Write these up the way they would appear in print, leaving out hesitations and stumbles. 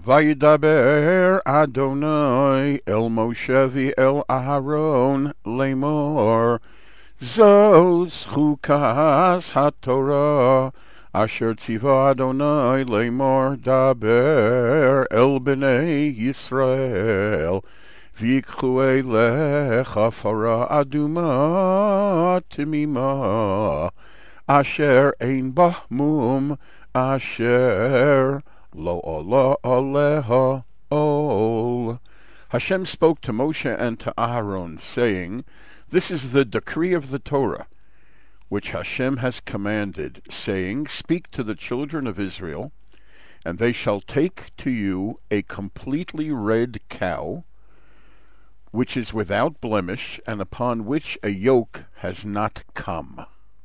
Vayidaber Adonai el Moshe v'el Aharon lemor, Zos chukas haTorah asher tziva Adonai lemor, daber el bnei Yisrael v'yikchu elecha fara aduma timima asher ein bah mum asher lo ola aleha ol. Hashem spoke to Moshe and to Aharon, saying, This is the decree of the Torah, which Hashem has commanded, saying, Speak to the children of Israel, and they shall take to you a completely red cow, which is without blemish, and upon which a yoke has not come.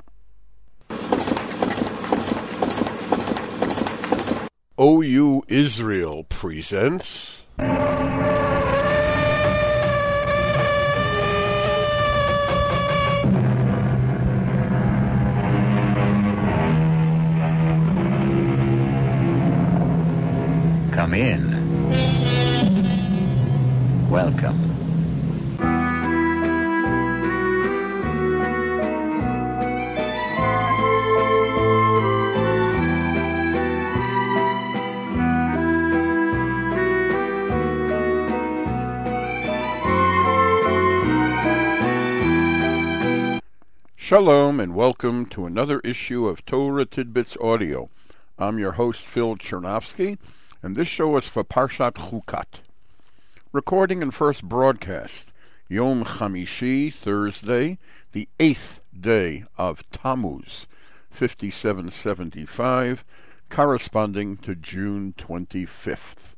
OU Israel presents Come in. Welcome. Shalom and welcome to another issue of Torah Tidbits Audio. I'm your host Phil Chernovsky, and this show is for Parshat Chukat. Recording and first broadcast, Yom Chamishi, Thursday, the 8th day of Tammuz, 5775, corresponding to June 25th.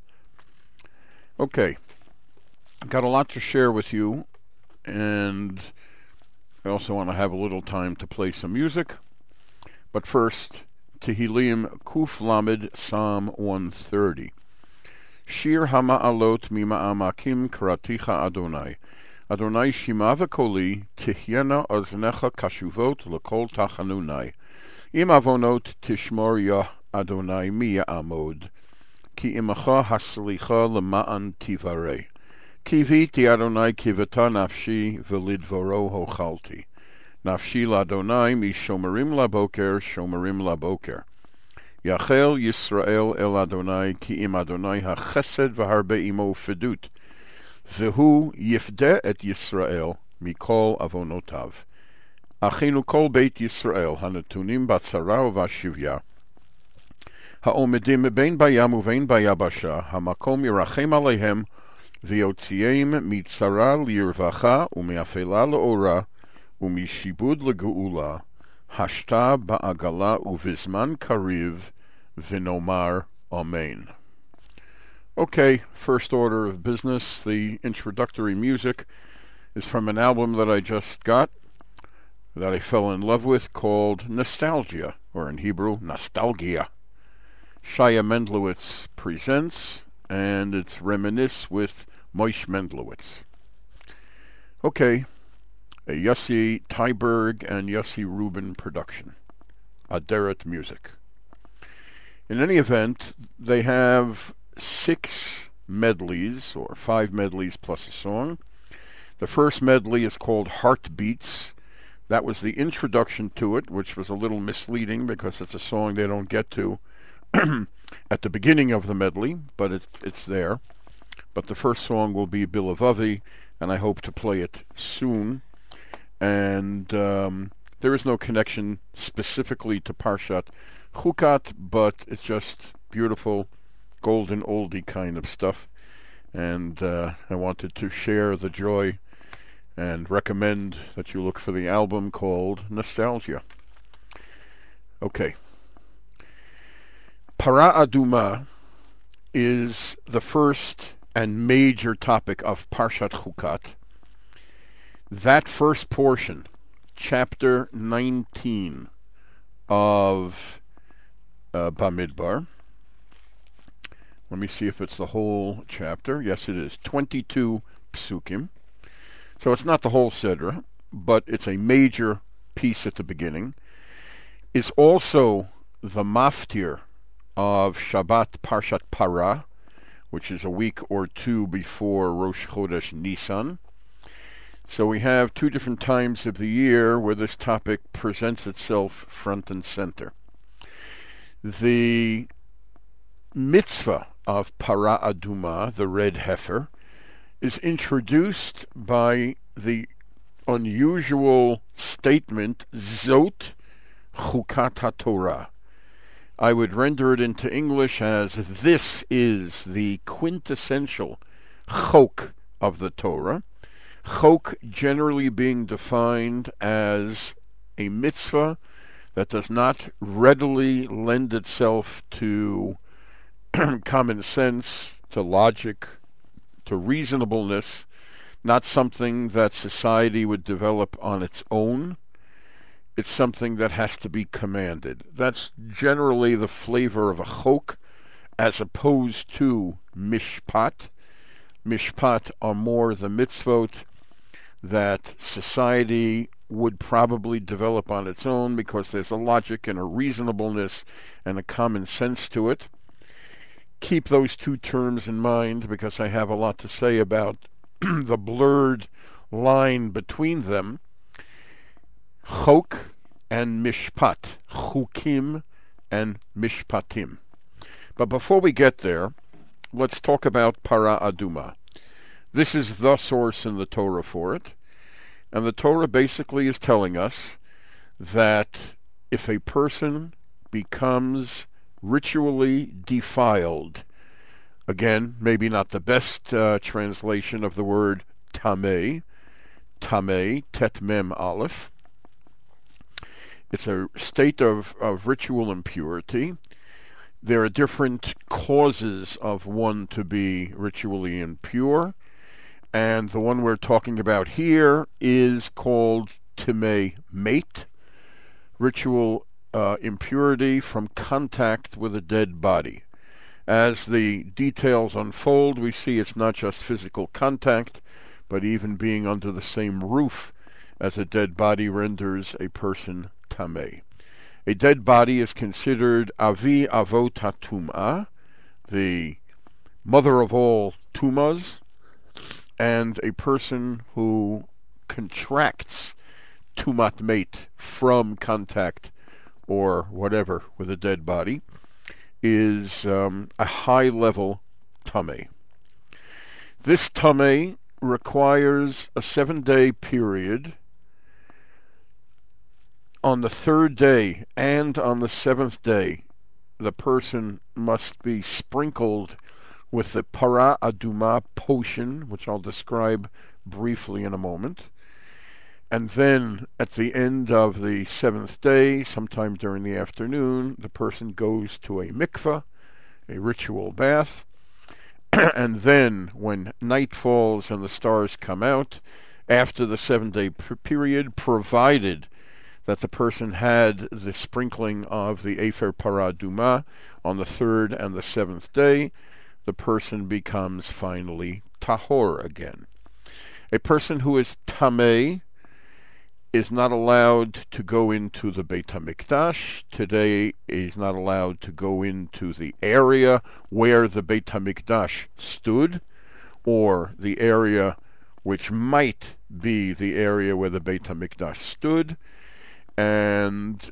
Okay, I've got a lot to share with you, and I also want to have a little time to play some music. But first, Tehillim Kuf Lamed, Psalm 130. Shir Hama'alot Mima'amakim Karaticha Adonai. Adonai Shima V'Koli, Tihyena Oznecha Kashuvot L'Kol Tachanunai. Im Avonot Tishmor Yah Adonai Mi Ya'amod. Ki Imacha Haslicha L'Ma'an Tivarei. Kiviti Adonai kivata nafshi v'lidvoro hochalti. Nafshi l'Adonai mi shomerim laboker shomerim laboker. Yachel Yisrael el Adonai ki im Adonai hachesed v'harbe imo fedut. V'hu yifde et Yisrael mikol avonotav. Achinu kol beit Yisrael hanatunim batzara v'ashivya. Ha'omedim bein bayam uvein bayabasha hamakom yirachem aleihem V'yotziim mitzara lirvacha u'me'afela le'ora u'mishibud le'geula hashta ba'agala u'vizman kariv v'nomar amen. Okay, first order of business, the introductory music is from an album that I just got, that I fell in love with, called Nostalgia, or in Hebrew, Nostalgia. Shaya Mendlowitz presents, and it's Reminisce with Moish Mendlowitz. Okay, a Yossi Tyberg and Yossi Rubin production. Aderet Music. In any event, they have 6 medleys, or 5 medleys plus a song. The first medley is called Heartbeats. That was the introduction to it, which was a little misleading because it's a song they don't get to at the beginning of the medley, but it's there. But the first song will be Bilavavi, and I hope to play it soon. And there is no connection specifically to Parshat Chukat, but it's just beautiful, golden oldie kind of stuff. And I wanted to share the joy and recommend that you look for the album called Nostalgia. Okay. Para Aduma is the first and major topic of Parshat Chukat. That first portion, chapter 19 of Bamidbar. Let me see if it's the whole chapter. Yes, it is. 22 psukim. So it's not the whole Sedra, but it's a major piece at the beginning. Is also the maftir of Shabbat Parshat Para, which is a week or two before Rosh Chodesh Nisan. So we have two different times of the year where this topic presents itself front and center. The mitzvah of Para Aduma, the red heifer, is introduced by the unusual statement, Zot Chukat HaTorah. I would render it into English as, this is the quintessential chok of the Torah. Chok generally being defined as a mitzvah that does not readily lend itself to common sense, to logic, to reasonableness, not something that society would develop on its own. It's something that has to be commanded. That's generally the flavor of a chok, as opposed to mishpat. Mishpat are more the mitzvot that society would probably develop on its own because there's a logic and a reasonableness and a common sense to it. Keep those two terms in mind because I have a lot to say about the blurred line between them. Chok and mishpat, chukim and mishpatim. But before we get there, let's talk about Para Aduma. This is the source in the Torah for it, and the Torah basically is telling us that if a person becomes ritually defiled, again, maybe not the best translation of the word tameh, tet mem aleph. It's a state of ritual impurity. There are different causes of one to be ritually impure, and the one we're talking about here is called Timei Mate, ritual impurity from contact with a dead body. As the details unfold, we see it's not just physical contact, but even being under the same roof as a dead body renders a person tameh. A dead body is considered avi avot hatum'ah, the mother of all tumas, and a person who contracts tumat mate from contact or whatever with a dead body is a high-level tameh. This tameh requires a 7-day period. On the 3rd day and on the 7th day, the person must be sprinkled with the Para Aduma potion, which I'll describe briefly in a moment. And then, at the end of the 7th day, sometime during the afternoon, the person goes to a mikveh, a ritual bath. And then, when night falls and the stars come out, after the 7-day period, provided that the person had the sprinkling of the Efer Para Aduma on the 3rd and the 7th day, the person becomes finally tahor again. A person who is tameh is not allowed to go into the Beit HaMikdash. Today is not allowed to go into the area where the Beit HaMikdash stood, or the area which might be the area where the Beit HaMikdash stood. And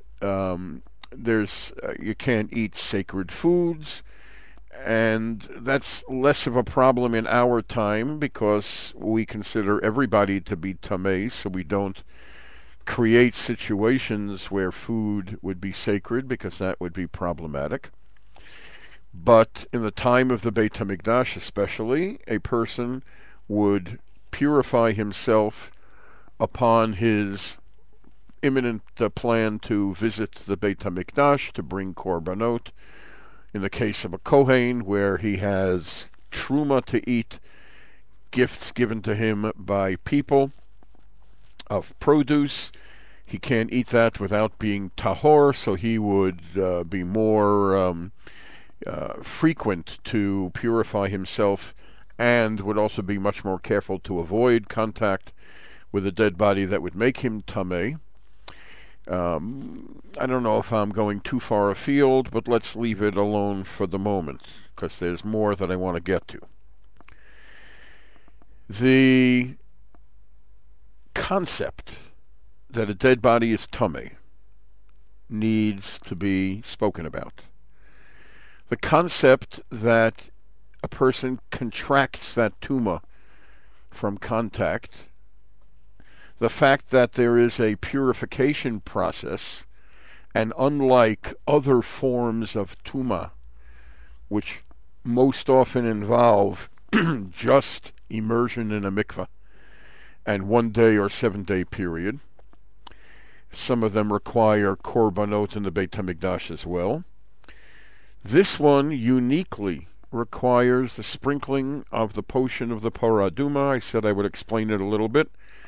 you can't eat sacred foods, and that's less of a problem in our time because we consider everybody to be tameh, so we don't create situations where food would be sacred because that would be problematic. But in the time of the Beit HaMikdash especially, a person would purify himself upon his imminent plan to visit the Beit HaMikdash to bring korbanot. In the case of a Kohen, where he has truma to eat, gifts given to him by people of produce, he can't eat that without being tahor, so he would be more frequent to purify himself, and would also be much more careful to avoid contact with a dead body that would make him tameh. I don't know if I'm going too far afield, but let's leave it alone for the moment, because there's more that I want to get to. The concept that a dead body is tummy needs to be spoken about. The concept that a person contracts that tumor from contact, the fact that there is a purification process, and unlike other forms of tumor, which most often involve just immersion in a mikveh and 1 day or 7 day period, some of them require korbanot in the Beit HaMikdash as well. This one uniquely requires the sprinkling of the potion of the parah aduma. I said I would explain it a little bit.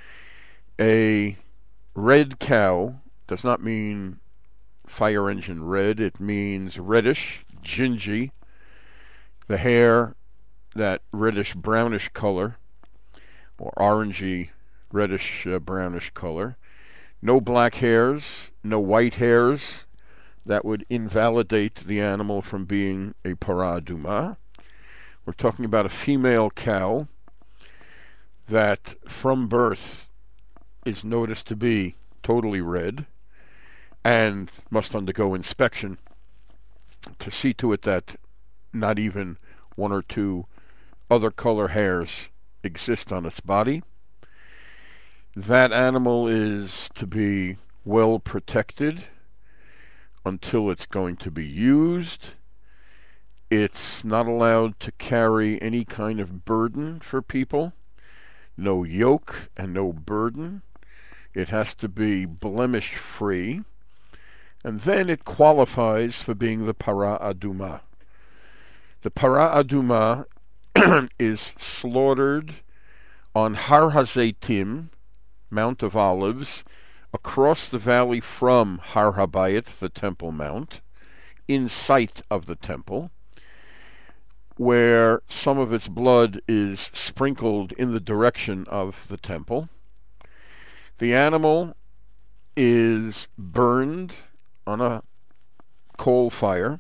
A red cow does not mean fire engine red. It means reddish, gingy. The hair, that reddish brownish color, or orangey reddish brownish color. No black hairs, no white hairs. That would invalidate the animal from being a parah aduma. We're talking about a female cow that from birth is noticed to be totally red and must undergo inspection to see to it that not even 1 or 2 other color hairs exist on its body. That animal is to be well protected until it's going to be used. It's not allowed to carry any kind of burden for people. No yoke and no burden. It has to be blemish-free. And then it qualifies for being the parah aduma. The parah aduma is slaughtered on Har HaZeitim, Mount of Olives, across the valley from Har HaBayit, the Temple Mount, in sight of the temple, where some of its blood is sprinkled in the direction of the temple. The animal is burned on a coal fire,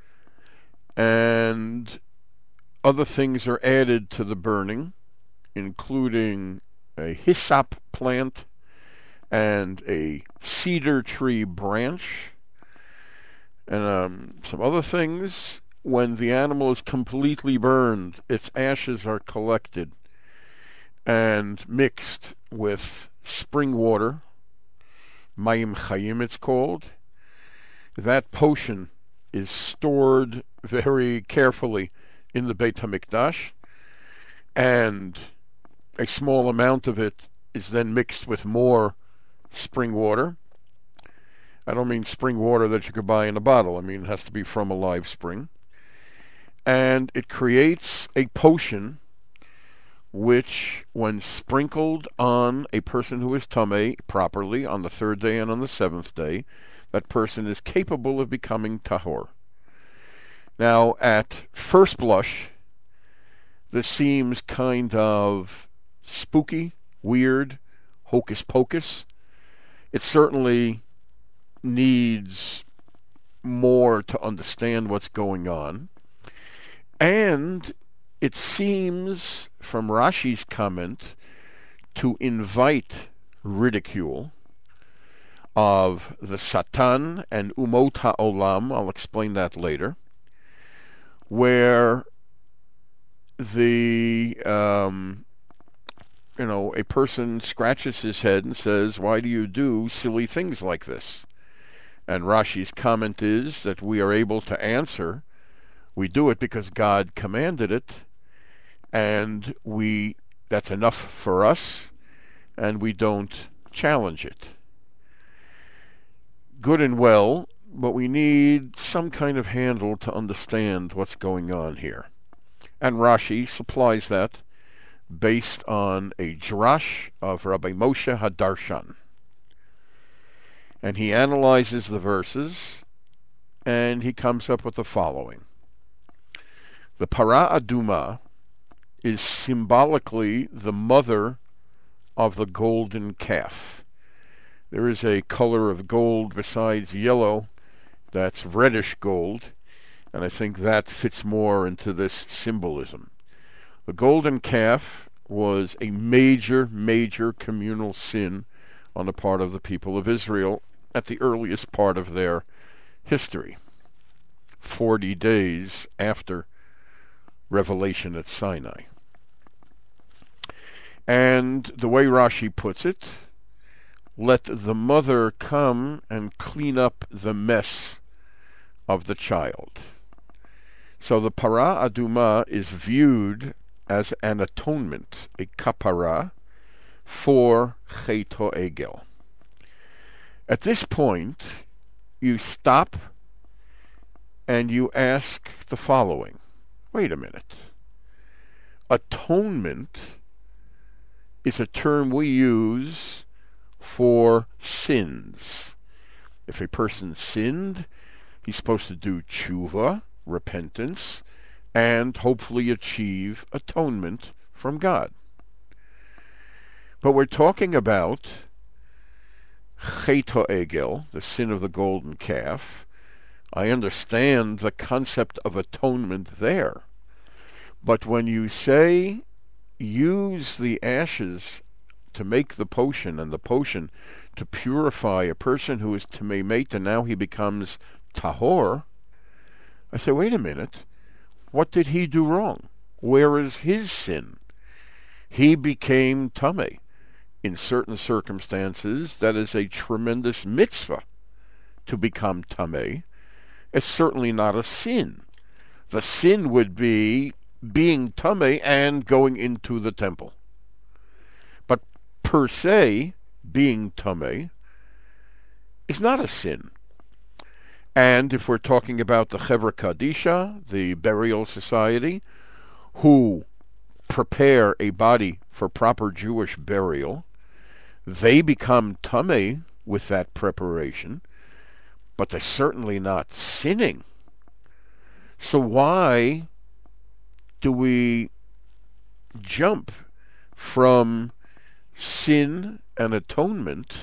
and other things are added to the burning, including a hyssop plant and a cedar tree branch, and some other things. When the animal is completely burned, its ashes are collected and mixed with spring water, mayim chayim it's called. That potion is stored very carefully in the Beit HaMikdash, and a small amount of it is then mixed with more spring water. I don't mean spring water that you could buy in a bottle. I mean it has to be from a live spring. And it creates a potion which, when sprinkled on a person who is tameh properly on the 3rd day and on the 7th day, that person is capable of becoming tahor. Now, at first blush, this seems kind of spooky, weird, hocus pocus. It certainly needs more to understand what's going on. And it seems, from Rashi's comment, to invite ridicule of the Satan and Umot HaOlam. I'll explain that later. Where a person scratches his head and says, "Why do you do silly things like this?" And Rashi's comment is that we are able to answer, we do it because God commanded it, and that's enough for us, and we don't challenge it. Good and well, but we need some kind of handle to understand what's going on here. And Rashi supplies that based on a drash of Rabbi Moshe Hadarshan. And he analyzes the verses, and he comes up with the following. The parah aduma is symbolically the mother of the golden calf. There is a color of gold besides yellow that's reddish gold, and I think that fits more into this symbolism. The golden calf was a major, major communal sin on the part of the people of Israel at the earliest part of their history, 40 days after revelation at Sinai. And the way Rashi puts it, let the mother come and clean up the mess of the child. So the para aduma is viewed as an atonement, a kapara, for Chet HaEgel. At this point, you stop and you ask the following. Wait a minute. Atonement is a term we use for sins. If a person sinned, he's supposed to do tshuva, repentance, and hopefully achieve atonement from God. But we're talking about Chet HaEgel, the sin of the golden calf. I understand the concept of atonement there. But when you say use the ashes to make the potion, and the potion to purify a person who is tamei meit, and now he becomes tahor, I say, wait a minute, what did he do wrong? Where is his sin? He became tamei. In certain circumstances, that is a tremendous mitzvah to become tamei. It's certainly not a sin. The sin would be being tamei and going into the temple. But per se, being tamei is not a sin. And if we're talking about the Chevra Kadisha, the burial society, who prepare a body for proper Jewish burial, they become tamei with that preparation, but they're certainly not sinning. So why do we jump from sin and atonement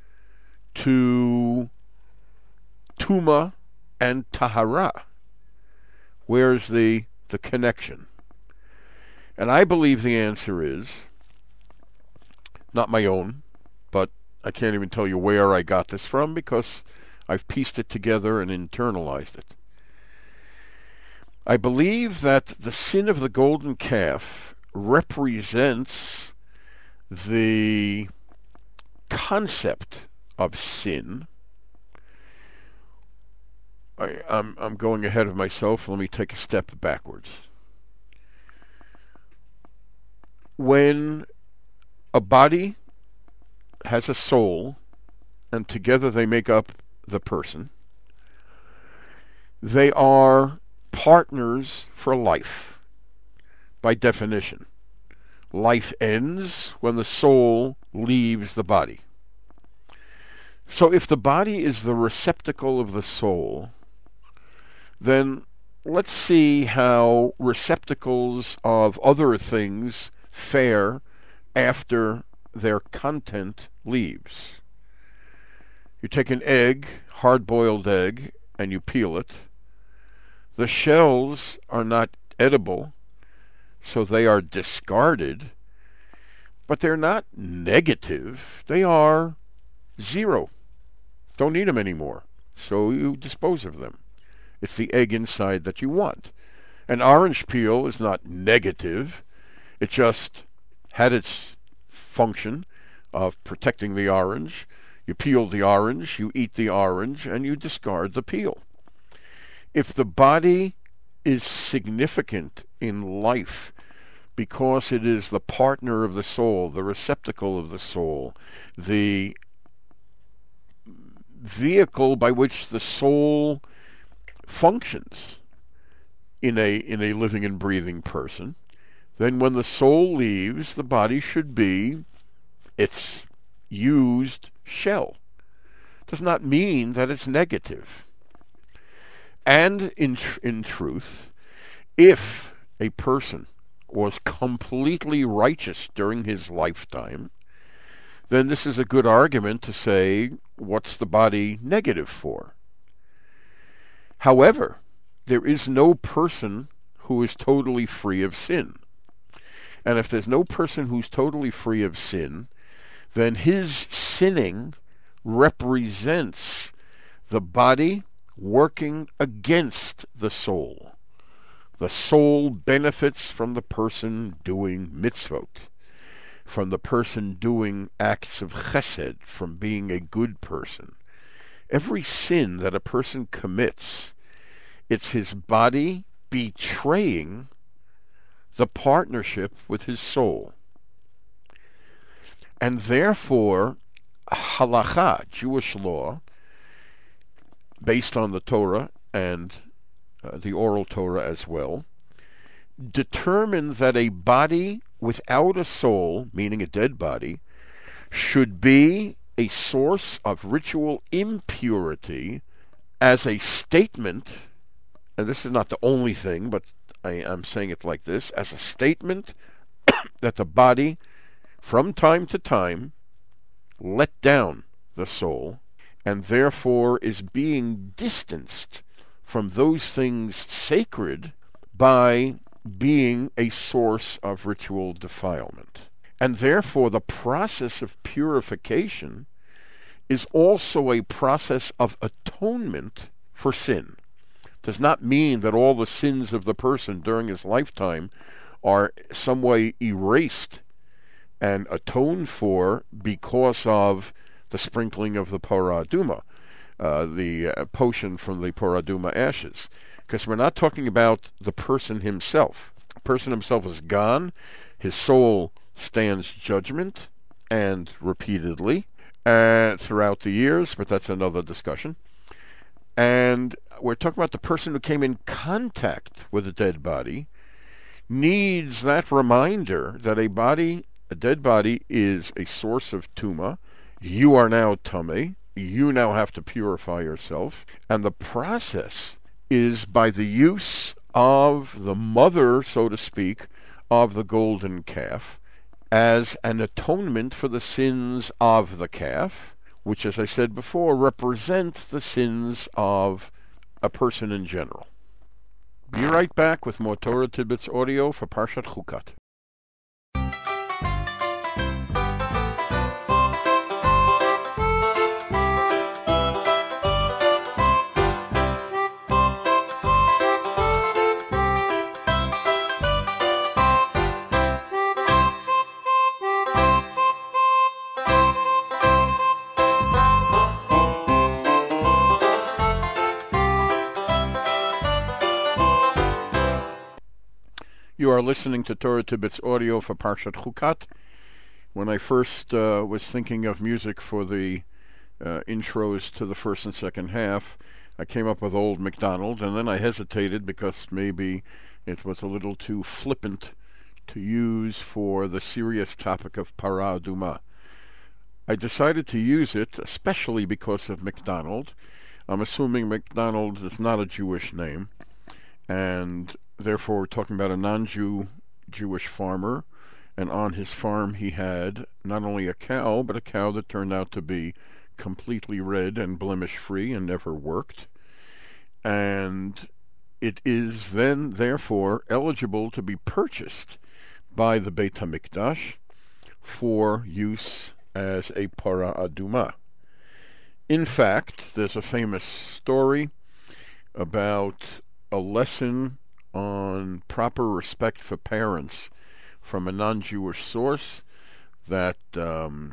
to tuma and tahara? Where's the connection? And I believe the answer is not my own, but I can't even tell you where I got this from because I've pieced it together and internalized it. I believe that the sin of the golden calf represents the concept of sin. I'm going ahead of myself. Let me take a step backwards. When a body has a soul, and together they make up the person, they are partners for life, by definition. Life ends when the soul leaves the body. So if the body is the receptacle of the soul, then let's see how receptacles of other things fare after their content leaves. You take an egg, hard-boiled egg, and you peel it. The shells are not edible, so they are discarded, but they're not negative. They are zero. Don't need them anymore, so you dispose of them. It's the egg inside that you want. An orange peel is not negative. It just had its function of protecting the orange. You peel the orange, you eat the orange, and you discard the peel. If the body is significant in life because it is the partner of the soul, the receptacle of the soul, the vehicle by which the soul functions in a living and breathing person, then when the soul leaves, the body should be its used shell. Does not mean that it's negative. And in truth, if a person was completely righteous during his lifetime, then this is a good argument to say, what's the body negative for? However, there is no person who is totally free of sin. And if there's no person who's totally free of sin, then his sinning represents the body working against the soul. The soul benefits from the person doing mitzvot, from the person doing acts of chesed, from being a good person. Every sin that a person commits, it's his body betraying the partnership with his soul. And therefore, halakha, Jewish law, based on the Torah and the oral Torah as well, determined that a body without a soul, meaning a dead body, should be a source of ritual impurity as a statement, and this is not the only thing, but I'm saying it like this, as a statement that the body, from time to time, let down the soul, and therefore is being distanced from those things sacred by being a source of ritual defilement. And therefore the process of purification is also a process of atonement for sin. Does not mean that all the sins of the person during his lifetime are some way erased and atoned for because of the sprinkling of the Parah Aduma, the potion from the Parah Aduma ashes. Because we're not talking about the person himself. The person himself is gone. His soul stands judgment, and repeatedly, throughout the years, but that's another discussion. And we're talking about the person who came in contact with a dead body needs that reminder that a dead body is a source of tuma. You are now tummy. You now have to purify yourself. And the process is by the use of the mother, so to speak, of the golden calf as an atonement for the sins of the calf, which, as I said before, represent the sins of a person in general. Be right back with more Torah Tidbits audio for Parshat Chukat. You are listening to Torah Tidbits audio for Parshat Chukat. When I first was thinking of music for the intros to the first and second half, I came up with Old MacDonald, and then I hesitated because maybe it was a little too flippant to use for the serious topic of Parah Aduma. I decided to use it, especially because of MacDonald. I'm assuming MacDonald is not a Jewish name, and therefore we're talking about a non-Jewish farmer, and on his farm he had not only a cow, but a cow that turned out to be completely red and blemish-free and never worked. And it is then, therefore, eligible to be purchased by the Beit HaMikdash for use as a Parah Aduma. In fact, there's a famous story about a lesson on proper respect for parents from a non-Jewish source that the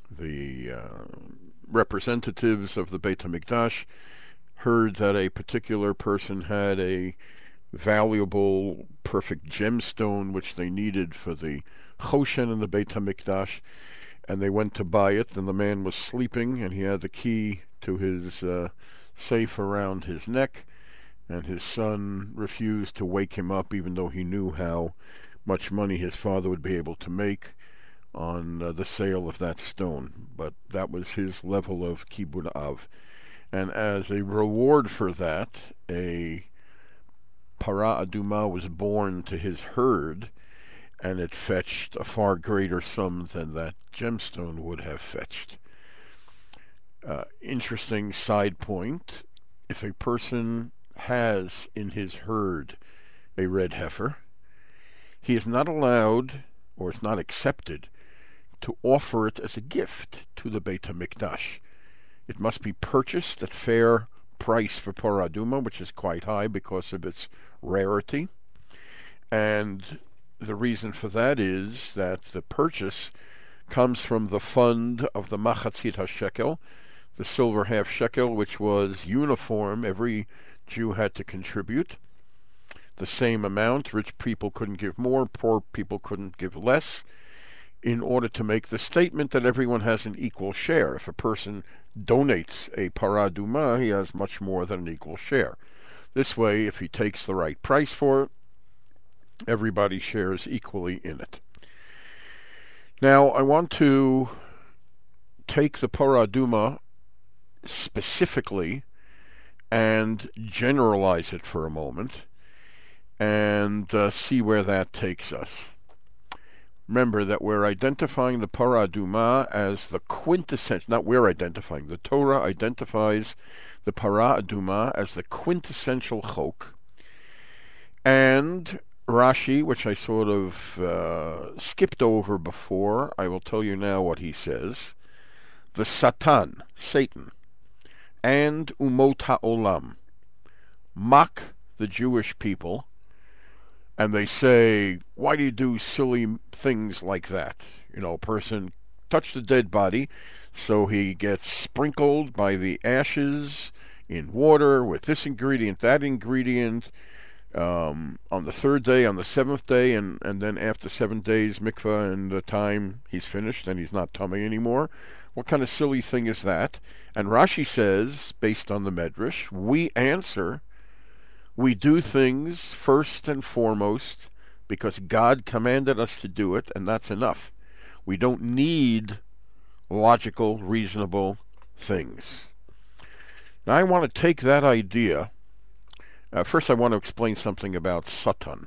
representatives of the Beit HaMikdash heard that a particular person had a valuable, perfect gemstone which they needed for the Choshen in the Beit HaMikdash, and they went to buy it, and the man was sleeping, and he had the key to his safe around his neck, and his son refused to wake him up, even though he knew how much money his father would be able to make on the sale of that stone. But that was his level of kibud av. And as a reward for that, a Parah Aduma was born to his herd, and it fetched a far greater sum than that gemstone would have fetched. Interesting side point, if a person has in his herd a red heifer, he is not allowed, or is not accepted, to offer it as a gift to the Beit HaMikdash. It must be purchased at fair price for Parah Adumah, which is quite high because of its rarity. And the reason for that is that the purchase comes from the fund of the Machatzit HaShekel, the silver half shekel, which was uniform. Every Jew had to contribute the same amount. Rich people couldn't give more, poor people couldn't give less, in order to make the statement that everyone has an equal share. If a person donates a Parah Adumah, he has much more than an equal share. This way, if he takes the right price for it, everybody shares equally in it. Now, I want to take the Parah Adumah specifically and generalize it for a moment and see where that takes us. Remember that we're identifying the Parah Adumah as the quintessential, not we're identifying, the Torah identifies the Parah Adumah as the quintessential chok, and Rashi, which I sort of skipped over before, I will tell you now what he says, the Satan, Satan, and Umot HaOlam mock the Jewish people, and they say, why do you do silly things like that? A person touched a dead body, so he gets sprinkled by the ashes in water with this ingredient, that ingredient, on the third day, on the seventh day, and then after 7 days, mikvah, and the time he's finished and he's not tummy anymore. What kind of silly thing is that? And Rashi says, based on the Medrash, we answer, we do things first and foremost because God commanded us to do it, and that's enough. We don't need logical, reasonable things. Now I want to take that idea. First I want to explain something about Satan.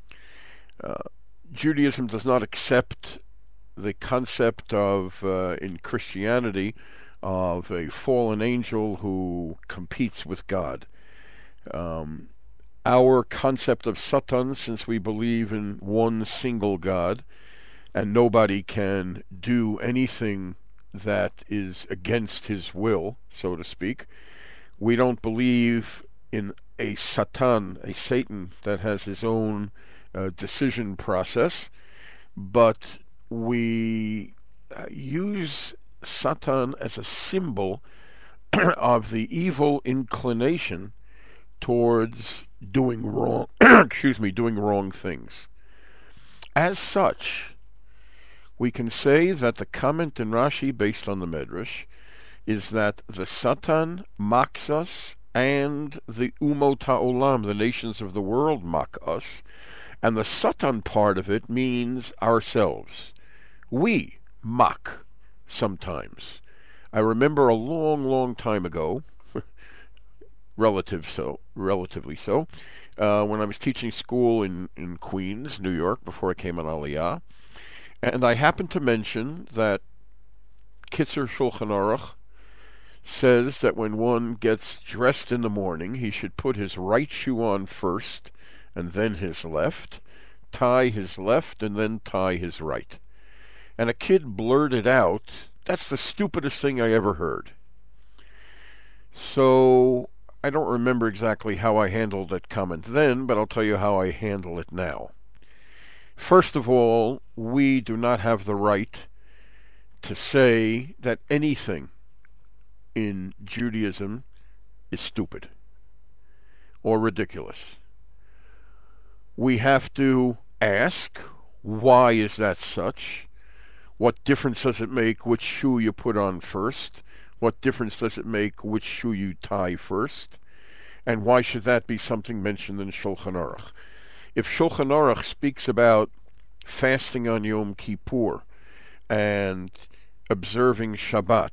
Judaism does not accept the concept of, in Christianity, of a fallen angel who competes with God. Our concept of Satan, since we believe in one single God, and nobody can do anything that is against his will, so to speak, we don't believe in a Satan, a Satan that has his own decision process, but we use Satan as a symbol of the evil inclination towards doing wrong, doing wrong things. As such, we can say that the comment in Rashi, based on the Medrash, is that the Satan mocks us, and the Umot HaOlam, the nations of the world, mock us, and the Satan part of it means ourselves. We mock sometimes. I remember a long, long time ago, relatively so, when I was teaching school in Queens, New York, before I came on Aliyah, and I happened to mention that Kitzur Shulchan Aruch says that when one gets dressed in the morning, he should put his right shoe on first, and then his left, tie his left, and then tie his right. And a kid blurted out, "That's the stupidest thing I ever heard." So I don't remember exactly how I handled that comment then, but I'll tell you how I handle it now. First of all, we do not have the right to say that anything in Judaism is stupid or ridiculous. We have to ask, why is that such? What difference does it make which shoe you put on first? What difference does it make which shoe you tie first? And why should that be something mentioned in Shulchan Aruch? If Shulchan Aruch speaks about fasting on Yom Kippur and observing Shabbat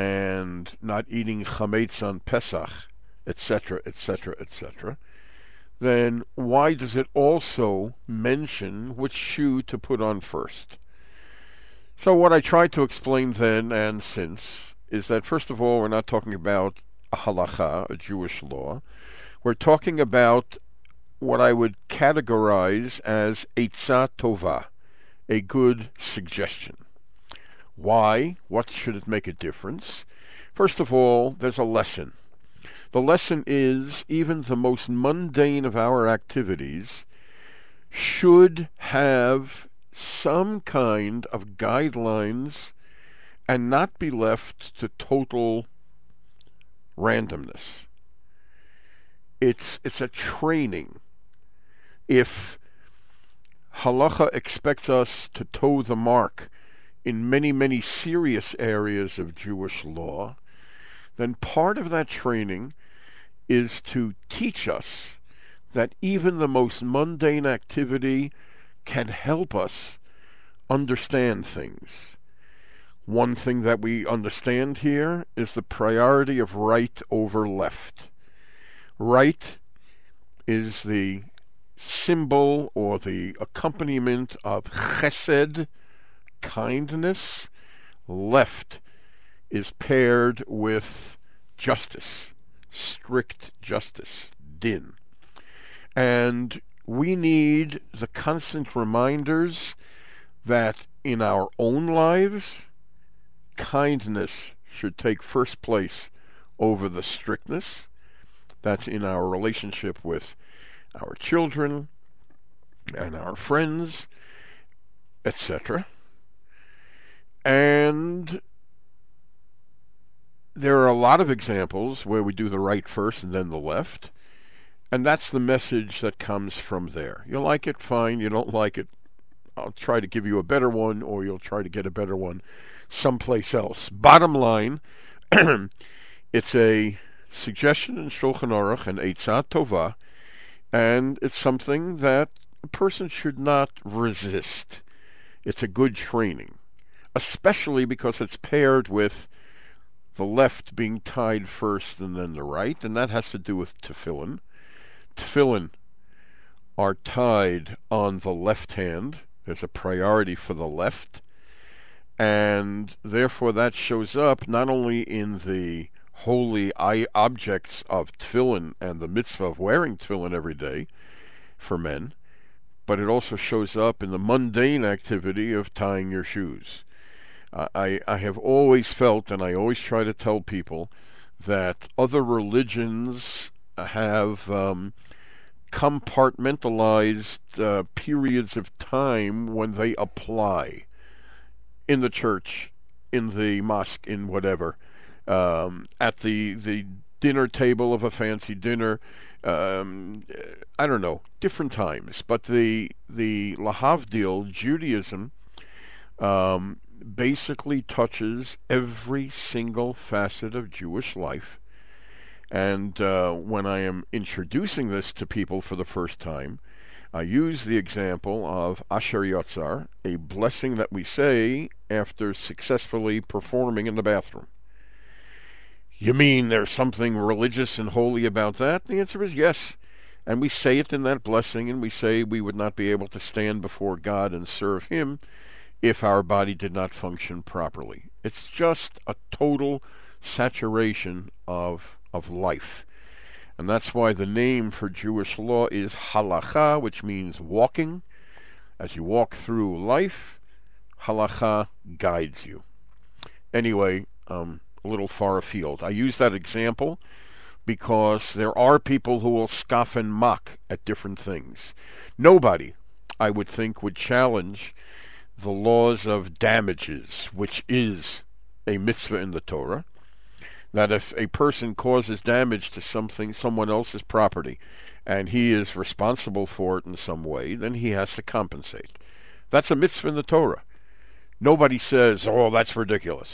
and not eating chametz on Pesach, etc., etc., etc., then why does it also mention which shoe to put on first? So what I tried to explain then and since is that, first of all, we're not talking about a halacha, a Jewish law. We're talking about what I would categorize as eitzah tova, a good suggestion. Why? What should it make a difference? First of all, there's a lesson. The lesson is even the most mundane of our activities should have some kind of guidelines and not be left to total randomness. It's a training. If halacha expects us to toe the mark in many, many serious areas of Jewish law, then part of that training is to teach us that even the most mundane activity can help us understand things. One thing that we understand here is the priority of right over left. Right is the symbol or the accompaniment of chesed, kindness. Left is paired with justice, strict justice, din. And we need the constant reminders that in our own lives, kindness should take first place over the strictness. That's in our relationship with our children and our friends, etc. And there are a lot of examples where we do the right first and then the left, and that's the message that comes from there. You like it, fine. You don't like it, I'll try to give you a better one, or you'll try to get a better one someplace else. Bottom line, it's a suggestion in Shulchan Aruch, an eitzah tova, and it's something that a person should not resist. It's a good training, especially because it's paired with the left being tied first and then the right, and that has to do with tefillin. Tefillin are tied on the left hand. There's a priority for the left, and therefore that shows up not only in the holy objects of tefillin and the mitzvah of wearing tefillin every day for men, but it also shows up in the mundane activity of tying your shoes. I have always felt, and I always try to tell people, that other religions have compartmentalized periods of time when they apply. In the church, in the mosque, in whatever, at the dinner table of a fancy dinner, I don't know, different times. But the lahavdil, Judaism, basically touches every single facet of Jewish life. And when I am introducing this to people for the first time, I use the example of Asher Yotzar, a blessing that we say after successfully performing in the bathroom. You mean there's something religious and holy about that? The answer is yes. And we say it in that blessing, and we say we would not be able to stand before God and serve Him if our body did not function properly. It's just a total saturation of life. And that's why the name for Jewish law is halacha, which means walking. As you walk through life, halacha guides you. Anyway, a little far afield. I use that example because there are people who will scoff and mock at different things. Nobody, I would think, would challenge the laws of damages, which is a mitzvah in the Torah, that if a person causes damage to someone else's property, and he is responsible for it in some way, then he has to compensate. That's a mitzvah in the Torah. Nobody says, oh, that's ridiculous.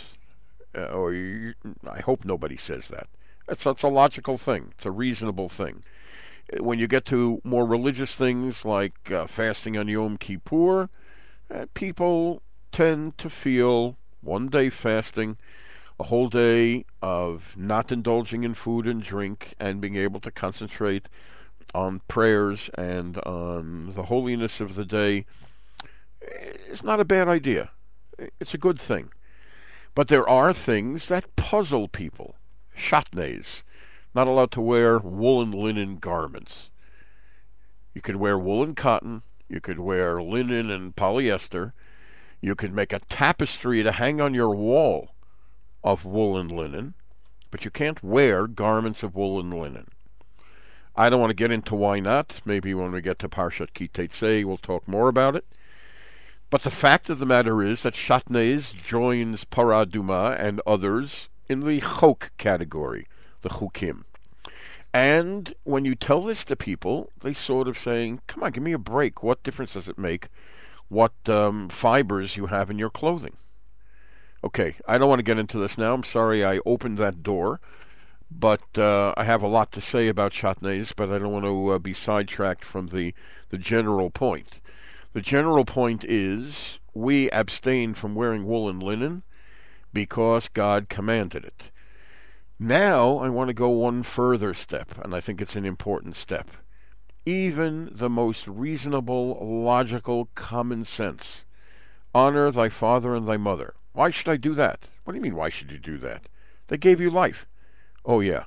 I hope nobody says that. It's a logical thing. It's a reasonable thing. When you get to more religious things like fasting on Yom Kippur, people tend to feel one day fasting, a whole day of not indulging in food and drink, and being able to concentrate on prayers and on the holiness of the day is not a bad idea. It's a good thing. But there are things that puzzle people. Shatnez, not allowed to wear woolen linen garments. You could wear woolen cotton, you could wear linen and polyester, you could make a tapestry to hang on your wall of woolen linen, but you can't wear garments of woolen linen. I don't want to get into why not. Maybe when we get to Parshat Ki Teitzei, we'll talk more about it. But the fact of the matter is that Shatnez joins Parah Adumah and others in the Chok category, the Chukim. And when you tell this to people, they sort of saying, come on, give me a break. What difference does it make what fibers you have in your clothing? Okay, I don't want to get into this now. I'm sorry I opened that door. But I have a lot to say about Shatnez, but I don't want to be sidetracked from the general point. The general point is we abstain from wearing woolen linen because God commanded it. Now I want to go one further step, and I think it's an important step. Even the most reasonable, logical, common sense. Honor thy father and thy mother. Why should I do that? What do you mean, why should you do that? They gave you life. Oh, yeah.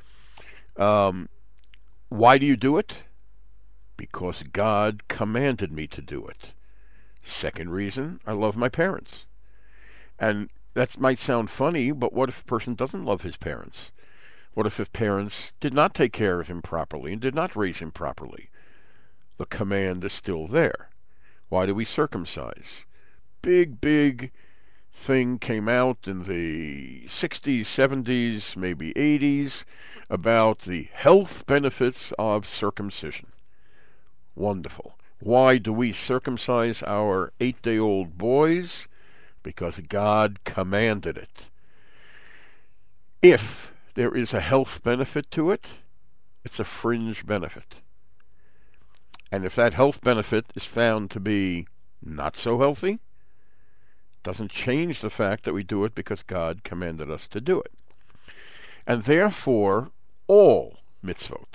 Why do you do it? Because God commanded me to do it. Second reason, I love my parents. And that might sound funny, but what if a person doesn't love his parents? What if his parents did not take care of him properly and did not raise him properly? The command is still there. Why do we circumcise? Big thing came out in the 60s, 70s, maybe 80s about the health benefits of circumcision. Wonderful. Why do we circumcise our 8-day-old boys? Because God commanded it. If there is a health benefit to it, it's a fringe benefit. And if that health benefit is found to be not so healthy, doesn't change the fact that we do it because God commanded us to do it. And therefore, all mitzvot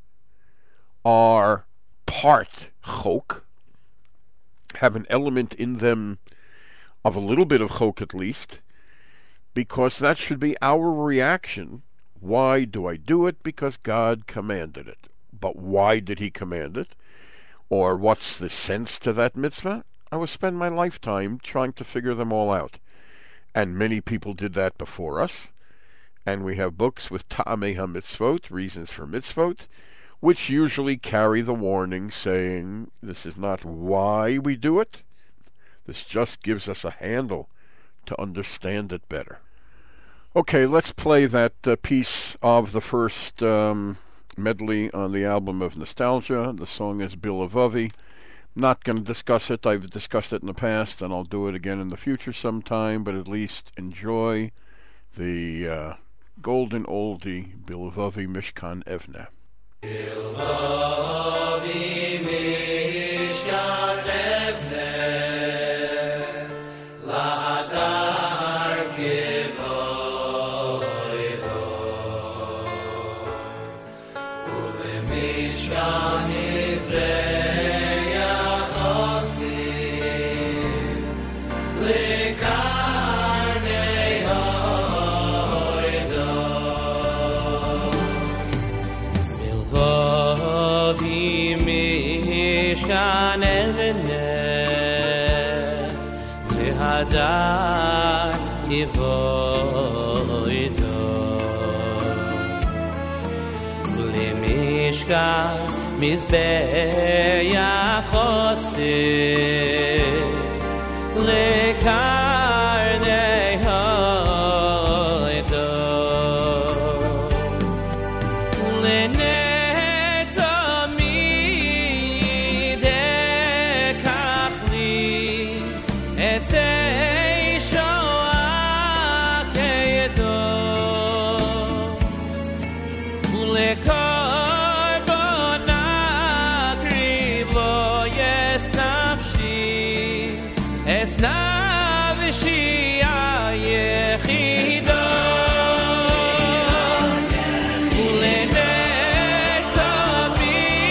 are part chok, have an element in them of a little bit of chok at least, because that should be our reaction. Why do I do it? Because God commanded it. But why did he command it? Or what's the sense to that mitzvah? I will spend my lifetime trying to figure them all out. And many people did that before us. And we have books with Ta'amei HaMitzvot, reasons for mitzvot, which usually carry the warning saying, this is not why we do it. This just gives us a handle to understand it better. Okay, let's play that piece of the first medley on the album of Nostalgia. The song is Bilavavi. Not going to discuss it. I've discussed it in the past, and I'll do it again in the future sometime, but at least enjoy the golden oldie, Bilavavi Mishkan Evne. Bilvavi Mishkan Evne Lahadar Kivoido Ulemishkan Izrei Yachosim Likarnei Hoido Bilvavi Mishkan Evne Lihadar Kivoido Ulemishkan Mizbeach Chosim Lekarnei Hoido Lenetami Dekachli Esei Shoah Kedo Lenetami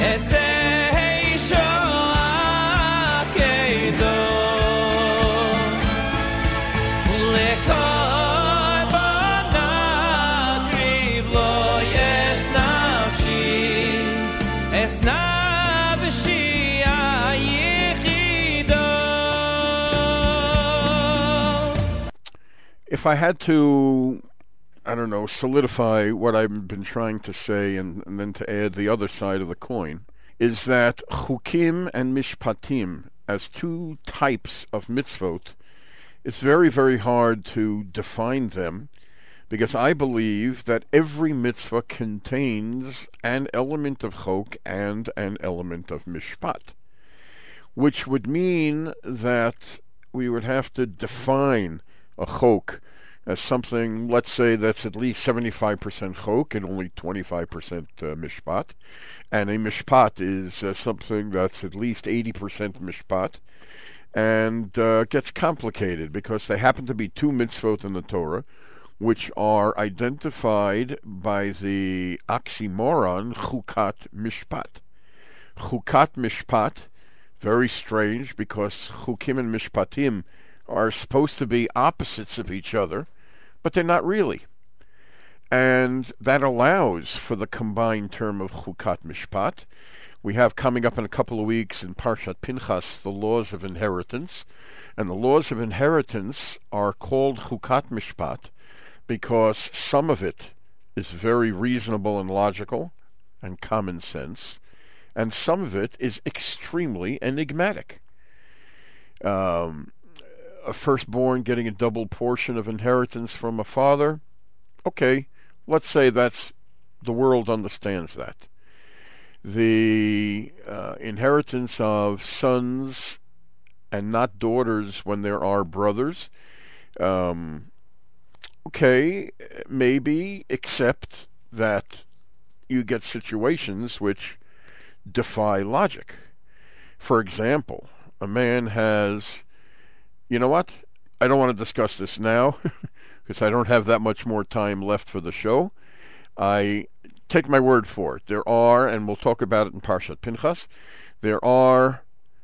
Esei shoa keido Ulekoi banakriv lo yes nafshi Es nafshi ayichido. If I had to, I don't know, solidify what I've been trying to say and then to add the other side of the coin, is that chukim and mishpatim, as two types of mitzvot, it's very, very hard to define them, because I believe that every mitzvah contains an element of chok and an element of mishpat, which would mean that we would have to define a chok as something, let's say, that's at least 75% chok and only 25% mishpat, and a mishpat is something that's at least 80% mishpat, and gets complicated because they happen to be two mitzvot in the Torah, which are identified by the oxymoron chukat mishpat. Chukat mishpat, very strange, because chukim and mishpatim are supposed to be opposites of each other, but they're not really. And that allows for the combined term of chukat mishpat. We have coming up in a couple of weeks in Parshat Pinchas the laws of inheritance, and the laws of inheritance are called chukat mishpat because some of it is very reasonable and logical and common sense, and some of it is extremely enigmatic. A firstborn getting a double portion of inheritance from a father, okay, let's say that's the world understands that. The inheritance of sons and not daughters when there are brothers, okay, maybe, except that you get situations which defy logic. For example, a man has, you know what? I don't want to discuss this now because I don't have that much more time left for the show. I take my word for it. There are, and we'll talk about it in Parshat Pinchas, there are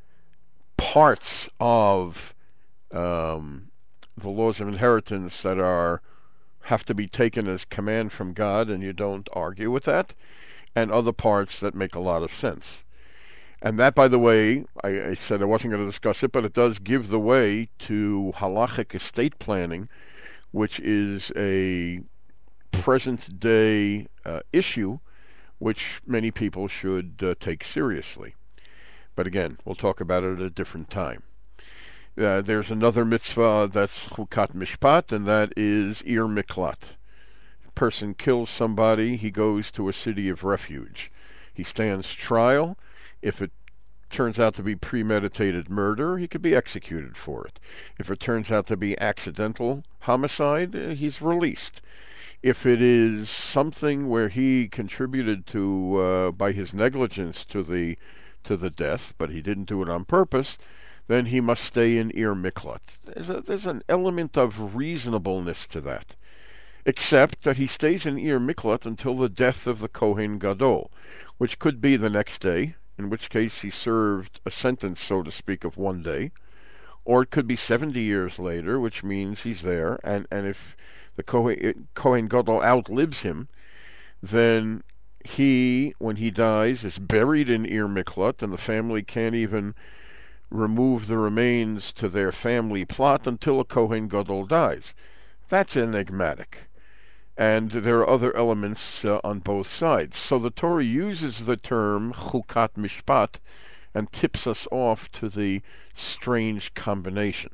parts of the laws of inheritance that have to be taken as command from God, and you don't argue with that, and other parts that make a lot of sense. And that, by the way, I said I wasn't going to discuss it, but it does give the way to halachic estate planning, which is a present-day issue which many people should take seriously. But again, we'll talk about it at a different time. There's another mitzvah that's chukat mishpat, and that is ir miklat. A person kills somebody, he goes to a city of refuge. He stands trial. If it turns out to be premeditated murder, he could be executed for it. If it turns out to be accidental homicide, he's released. If it is something where he contributed to, by his negligence to the death, but he didn't do it on purpose, then he must stay in ir miklat. There's an element of reasonableness to that, except that he stays in ir miklat until the death of the Kohen Gadol, which could be the next day, in which case he served a sentence, so to speak, of one day, or it could be 70 years later, which means he's there, and if the Kohen Gadol outlives him, then he, when he dies, is buried in ir miklat, and the family can't even remove the remains to their family plot until a Kohen Gadol dies. That's enigmatic. And there are other elements on both sides. So the Torah uses the term chukat mishpat and tips us off to the strange combination.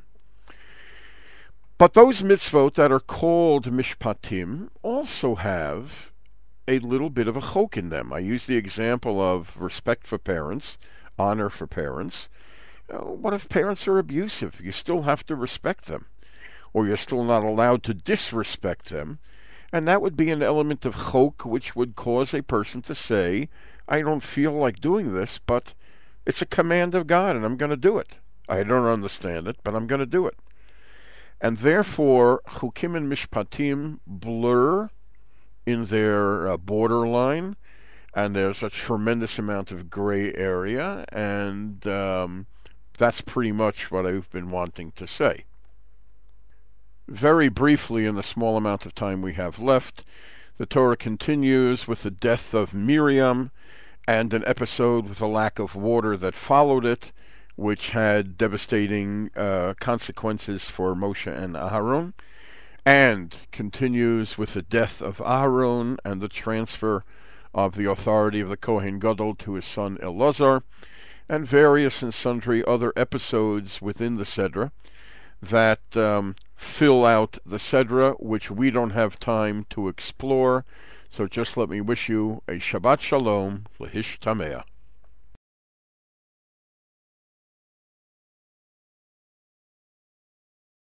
But those mitzvot that are called mishpatim also have a little bit of a chok in them. I use the example of respect for parents, honor for parents. What if parents are abusive? You still have to respect them, or you're still not allowed to disrespect them. And that would be an element of chok which would cause a person to say, I don't feel like doing this, but it's a command of God and I'm going to do it. I don't understand it, but I'm going to do it. And therefore, chukim and mishpatim blur in their borderline, and there's a tremendous amount of gray area, and that's pretty much what I've been wanting to say. Very briefly, in the small amount of time we have left, the Torah continues with the death of Miriam and an episode with a lack of water that followed it, which had devastating consequences for Moshe and Aharon, and continues with the death of Aharon and the transfer of the authority of the Kohen Gadol to his son Elazar, and various and sundry other episodes within the Sedra that fill out the Sedra, which we don't have time to explore. So just let me wish you a Shabbat Shalom, Lehish Tameah.